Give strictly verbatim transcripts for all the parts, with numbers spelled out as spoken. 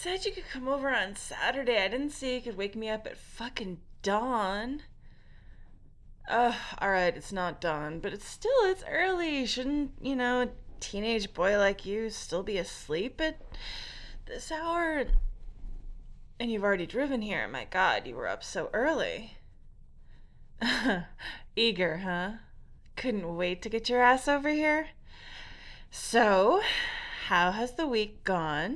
said you could come over on Saturday. I didn't say you could wake me up at fucking dawn. Ugh, alright, it's not dawn, but it's still, it's early. Shouldn't, you know, a teenage boy like you still be asleep at this hour? And you've already driven here. My God, you were up so early. Eager, huh? Couldn't wait to get your ass over here? So, how has the week gone?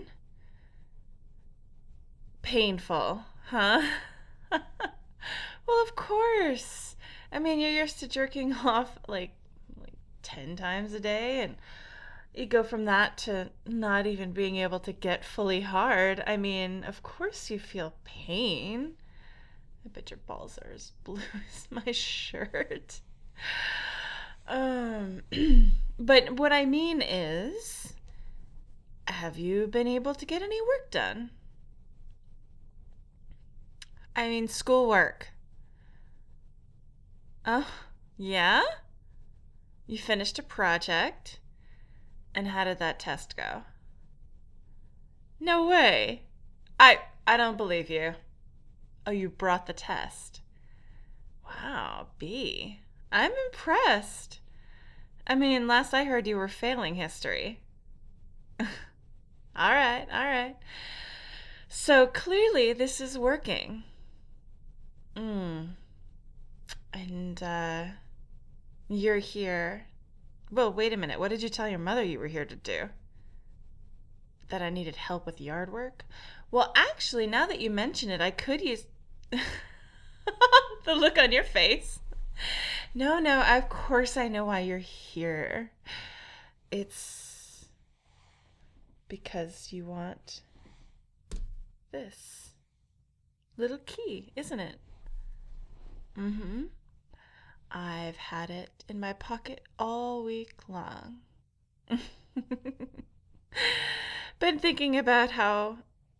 Painful, huh? Well, of course. I mean, you're used to jerking off like like ten times a day, and you go from that to not even being able to get fully hard. I mean, of course you feel pain. I bet your balls are as blue as my shirt. Um, but what I mean is, have you been able to get any work done? I mean, schoolwork. Oh, yeah? You finished a project? And how did that test go? No way. I I don't believe you. Oh, you brought the test. Wow, B. I'm impressed. I mean, last I heard you were failing history. all right, all right. So clearly this is working. Mm. And, uh, you're here. Well, wait a minute. What did you tell your mother you were here to do? That I needed help with yard work? Well, actually, now that you mention it, I could use the look on your face. No, no, of course I know why you're here. It's because you want this little key, isn't it? Mm-hmm. I've had it in my pocket all week long. Been thinking about how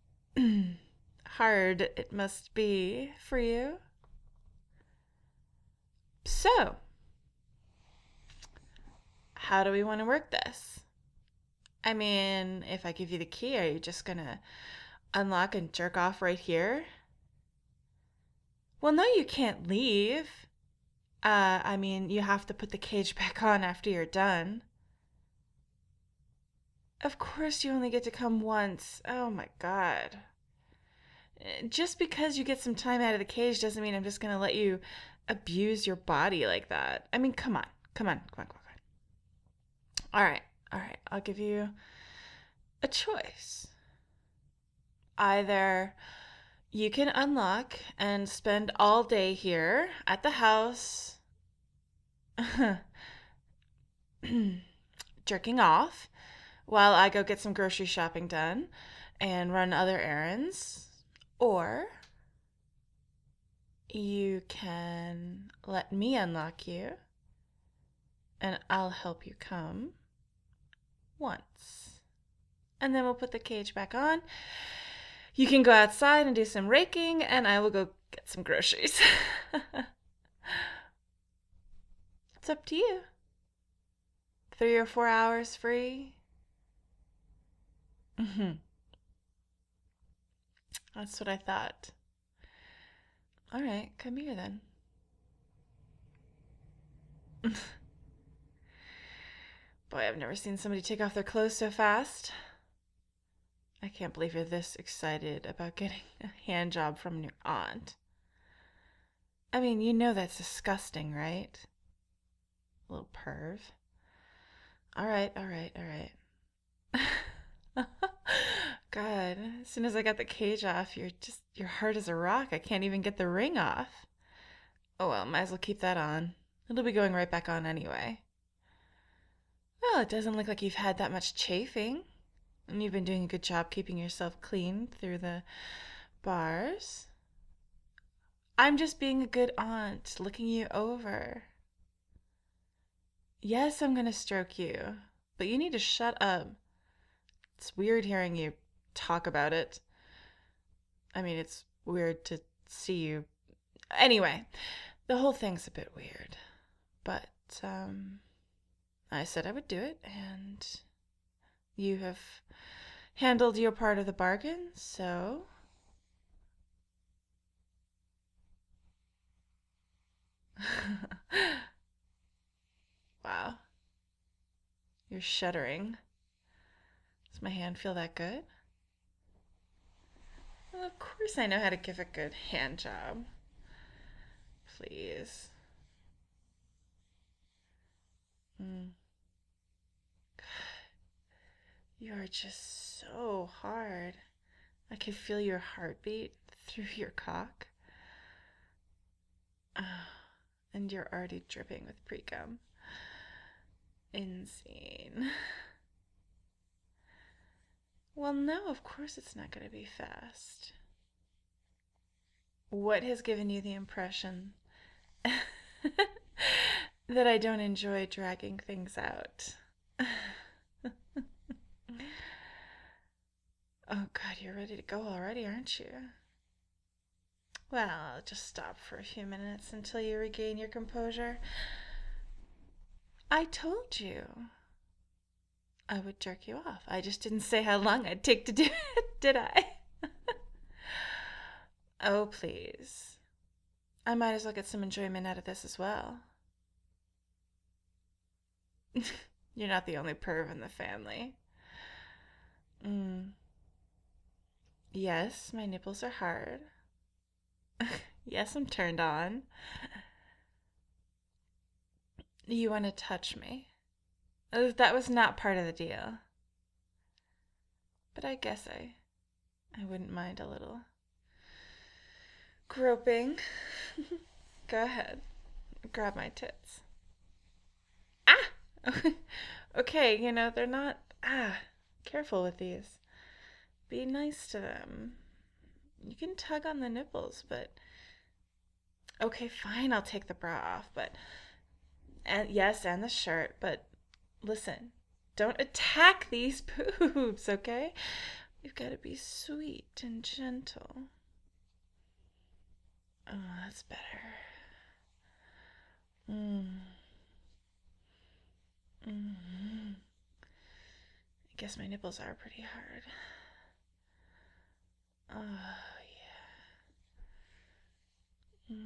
hard it must be for you. So, how do we want to work this? I mean, if I give you the key, are you just gonna unlock and jerk off right here? Well, no, you can't leave. Uh, I mean, you have to put the cage back on after you're done. Of course you only get to come once. Oh my God. Just because you get some time out of the cage doesn't mean I'm just gonna let you abuse your body like that. I mean, come on. Come on. Come on, come on, come on. All right. All right. I'll give you a choice. Either you can unlock and spend all day here at the house jerking off while I go get some grocery shopping done and run other errands. Or you can let me unlock you and I'll help you come once. And then we'll put the cage back on. You can go outside and do some raking, and I will go get some groceries. It's up to you. Three or four hours free. Mm-hmm. That's what I thought. All right, come here then. Boy, I've never seen somebody take off their clothes so fast. I can't believe you're this excited about getting a hand job from your aunt. I mean, you know that's disgusting, right? Little perv. All right, all right, all right. God, as soon as I got the cage off, you're just, you're hard as a rock. I can't even get the ring off. Oh well, might as well keep that on. It'll be going right back on anyway. Well, it doesn't look like you've had that much chafing. And you've been doing a good job keeping yourself clean through the bars. I'm just being a good aunt, looking you over. Yes, I'm going to stroke you, but you need to shut up. It's weird hearing you talk about it. I mean, it's weird to see you. Anyway, the whole thing's a bit weird. But, um, I said I would do it, and you have handled your part of the bargain, so. Wow, you're shuddering. Does my hand feel that good? Well, of course I know how to give a good hand job. Please. Mm. You are just so hard. I could feel your heartbeat through your cock. Oh, and you're already dripping with pre-cum. Insane. Well, no, of course it's not going to be fast. What has given you the impression that I don't enjoy dragging things out? Oh, God, you're ready to go already, aren't you? Well, I'll just stop for a few minutes until you regain your composure. I told you I would jerk you off. I just didn't say how long I'd take to do it, did I? Oh, please. I might as well get some enjoyment out of this as well. You're not the only perv in the family. Mm. Yes, my nipples are hard. Yes, I'm turned on. You want to touch me? Oh, that was not part of the deal. But I guess I I wouldn't mind a little groping. Go ahead. Grab my tits. Ah! Okay, you know, they're not. Ah, careful with these. Be nice to them. You can tug on the nipples, but. Okay, fine, I'll take the bra off, but. And yes, and the shirt, but listen, don't attack these boobs, okay? You've got to be sweet and gentle. Oh, that's better. Mm. Mm-hmm. I guess my nipples are pretty hard. Oh, yeah.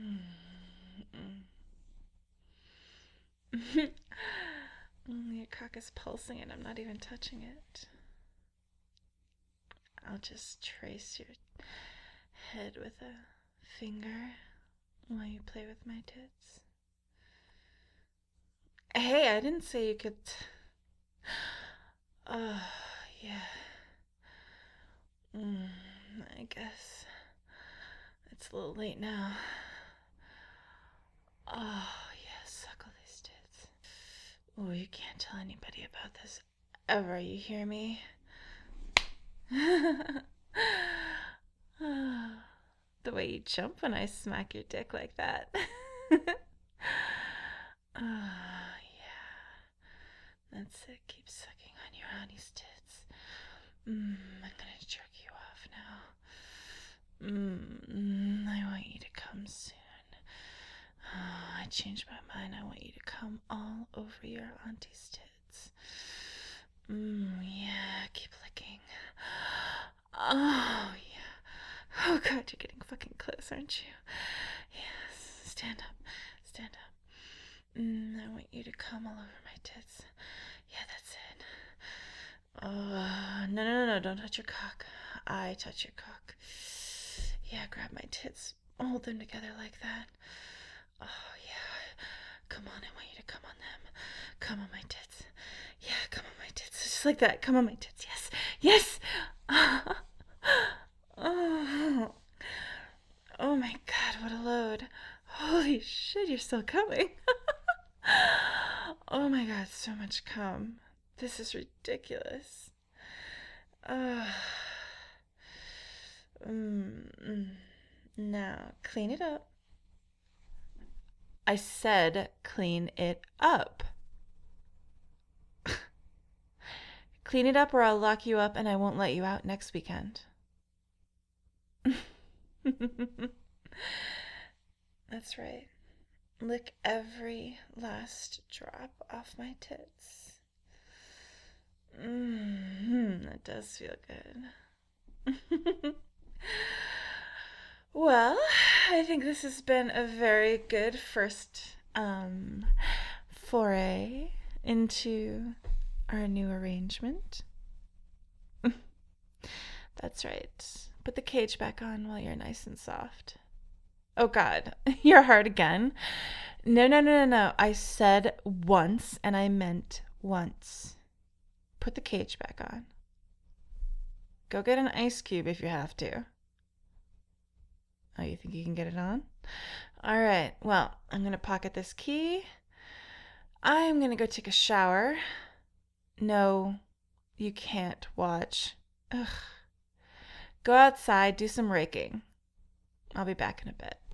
Mm-hmm. Your cock is pulsing and I'm not even touching it. I'll just trace your head with a finger while you play with my tits. Hey, I didn't say you could. Oh, yeah. Mm, I guess it's a little late now. Oh, yes, suckle these tits. Oh, you can't tell anybody about this ever, you hear me? The way you jump when I smack your dick like that. Oh, yeah. That's it. Keep sucking on your honey's tits. Mm, I'm gonna jerk you off now. Mm, I want you to come soon. Oh, I changed my mind. I want you to come all over your auntie's tits. Mmm, yeah, keep licking. Oh, yeah. Oh, God, you're getting fucking close, aren't you? Yes. Stand up. Stand up. Mm, I want you to come all over my tits. Yeah, that's it. Oh, no, no, no, no. Don't touch your cock. I touch your cock. Yeah, grab my tits. Hold them together like that. Oh, yeah. Come on, I want you to come on them. Come on my tits. Yeah, come on my tits. Just like that. Come on my tits. Yes. Yes. Oh. Oh my God, what a load. Holy shit, you're still coming. Oh my God, so much cum. This is ridiculous. Uh, mm, now, clean it up. I said clean it up. Clean it up or I'll lock you up and I won't let you out next weekend. That's right. Lick every last drop off my tits. Mm-hmm. it does feel good. Well, I think this has been a very good first um, foray into our new arrangement. That's right. Put the cage back on while you're nice and soft. Oh, God. You're hard again. No, no, no, no, no. I said once, and I meant once. Put the cage back on. Go get an ice cube if you have to. Oh, you think you can get it on? All right. Well, I'm going to pocket this key. I'm going to go take a shower. No, you can't watch. Ugh. Go outside, do some raking. I'll be back in a bit.